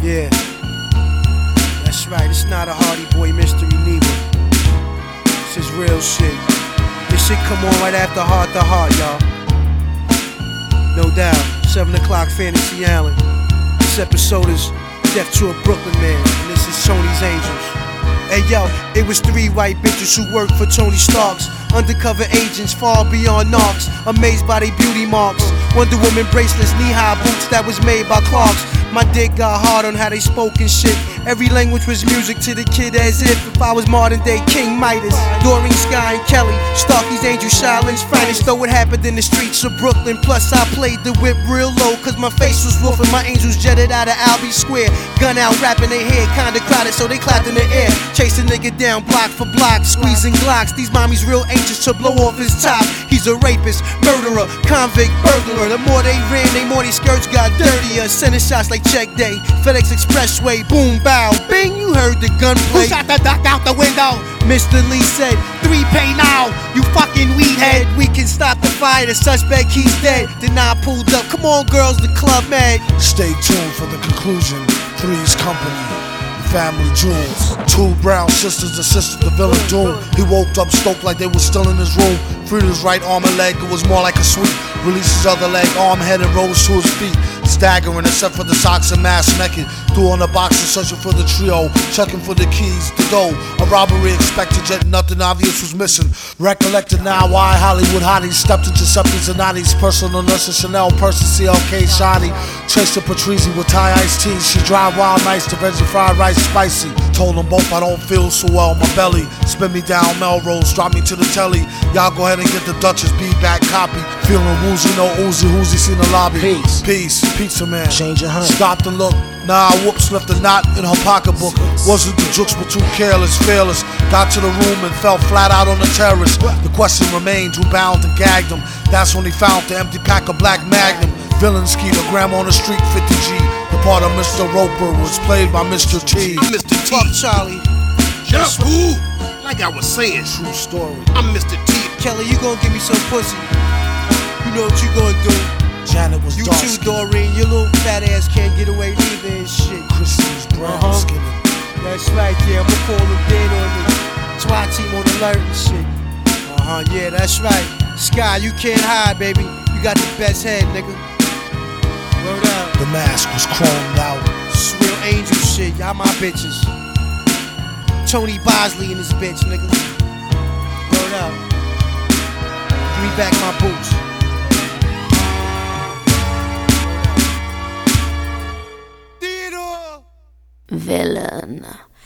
Yeah, that's right, it's not a Hardy Boy mystery neither. This is real shit. This shit come on right after Heart to Heart, y'all. No doubt, 7 o'clock Fantasy Island. This episode is Death to a Brooklyn Man, and this is Tony's Angels. Hey yo, it was 3 white bitches who worked for Tony Stark's. Undercover agents far beyond knocks, amazed by their beauty marks. Wonder Woman bracelets, knee-high boots that was made by Clarks. My dick got hard on how they spoke and shit. Every language was music to the kid, as if I was modern day King Midas. Doreen, Sky, and Kelly, Starky's Angel, Shiloh's finest. Though it happened in the streets of Brooklyn. Plus I played the whip real low, cause my face was wolf and my angels jetted out of Albee Square. Gun out, rapping their head, kinda crowded, so they clapped in the air. Chased a nigga down block for block, squeezing Glocks. These mommies real anxious to blow off his top. He's a rapist, murderer, convict, burglar. The more they ran, the more these skirts got dirtier. Sending shots like check day, FedEx Expressway, boom, bow, bing, you heard the gunplay. Who shot the duck out the window? Mr. Lee said, 3 pay now, you fucking weed head. we can stop the fire, the suspect, he's dead. Then I pulled up, come on girls, the club mad. Stay tuned for the conclusion. Three's Company, Family Jewels. 2 brown sisters assisted the villain Doom. He woke up stoked like they were still in his room. Freed his right arm and leg, it was more like a sweep. Released his other leg, arm, head, and rose to his feet. Staggering except for the socks and mask naked. Threw on the boxes searching for the trio, checking for the keys to go. A robbery expected, yet nothing obvious was missing. Recollected now why Hollywood hotties stepped into Seppi's and Nani's. Personal nurse Chanel, person CLK Shiny. Traced to Patrizi with Thai iced tea. She drive wild nights to veggie fried rice spicy. Told them both I don't feel so well in my belly. Spin me down Melrose, drop me to the telly. Y'all go ahead and get the Duchess B-back copy. Feeling woozy, no oozy, whozy, seen the lobby. Peace, pizza man. Change your honey. Stopped and looked. Nah, whoops, left a knot in her pocketbook. Wasn't the jokes, but too careless, fearless. Got to the room and fell flat out on the terrace. The question remained, who bound and gagged him? That's when he found the empty pack of Black Magnum. Villain Skeeter, grandma on the street, 50G. The part of Mr. Roper was played by Mr. T. I'm Mr. T. Fuck Charlie. Shut up, fool. Like I was saying, True story. I'm Mr. T. Kelly, you gon' give me some pussy. You know what you gonna do. Janet was You dark too, skinned. Doreen, your little fat ass can't get away neither and shit. Chrissy's brown skinned. That's right, yeah, I'ma call them dead on the SWAT team on alert and shit. Yeah, that's right. Sky, you can't hide, baby. You got the best head, nigga. Word up. The mask was chromed out. This real angel shit, y'all my bitches. Tony Bosley and his bitch, nigga. Word up. Give me back my boots. Villain.